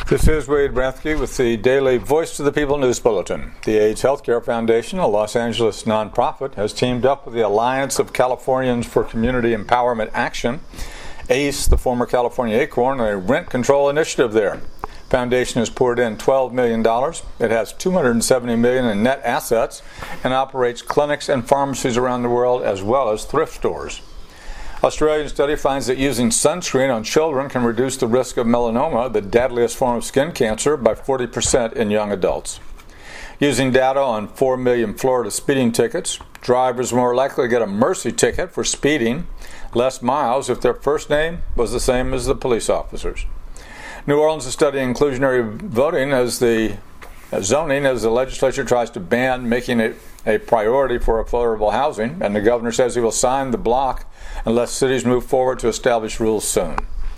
This is Wade Rathke with the daily Voice to the People News Bulletin. The AIDS Healthcare Foundation, a Los Angeles nonprofit, has teamed up with the Alliance of Californians for Community Empowerment Action, ACE, the former California Acorn, a rent control initiative there. The foundation has poured in $12 million. It has $270 million in net assets and operates clinics and pharmacies around the world as well as thrift stores. Australian study finds that using sunscreen on children can reduce the risk of melanoma, the deadliest form of skin cancer, by 40% in young adults. Using data on 4 million Florida speeding tickets, drivers are more likely to get a mercy ticket for speeding less miles if their first name was the same as the police officers. New Orleans is studying inclusionary voting as the zoning as the legislature tries to ban making it a priority for affordable housing, and the governor says he will sign the block unless cities move forward to establish rules soon.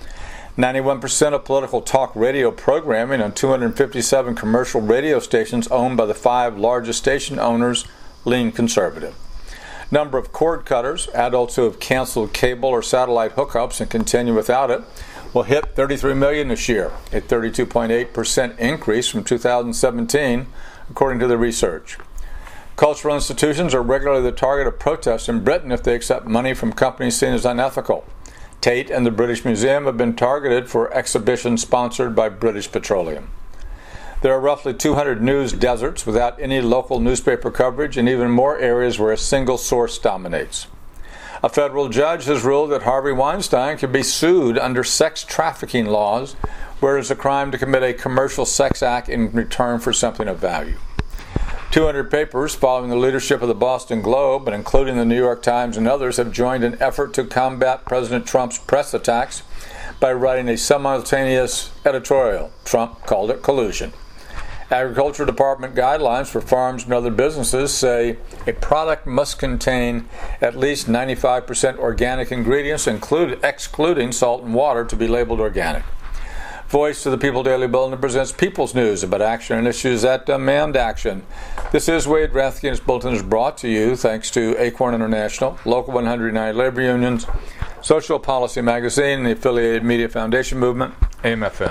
91% of political talk radio programming on 257 commercial radio stations owned by the 5 largest station owners lean conservative. Number of cord cutters, adults who have canceled cable or satellite hookups and continue without it, will hit 33 million this year, a 32.8% increase from 2017, according to the research. Cultural institutions are regularly the target of protests in Britain if they accept money from companies seen as unethical. Tate and the British Museum have been targeted for exhibitions sponsored by British Petroleum. There are roughly 200 news deserts without any local newspaper coverage and even more areas where a single source dominates. A federal judge has ruled that Harvey Weinstein can be sued under sex trafficking laws, where it is a crime to commit a commercial sex act in return for something of value. 200 papers following the leadership of the Boston Globe, and including the New York Times and others, have joined an effort to combat President Trump's press attacks by writing a simultaneous editorial. Trump called it collusion. Agriculture Department guidelines for farms and other businesses say a product must contain at least 95% organic ingredients, excluding salt and water, to be labeled organic. Voice to the People Daily Bulletin presents People's News about action and issues that demand action. This is Wade Rathke, and this bulletin is brought to you thanks to Acorn International, Local 109 Labor Unions, Social Policy Magazine, and the affiliated Media Foundation Movement, AMFM.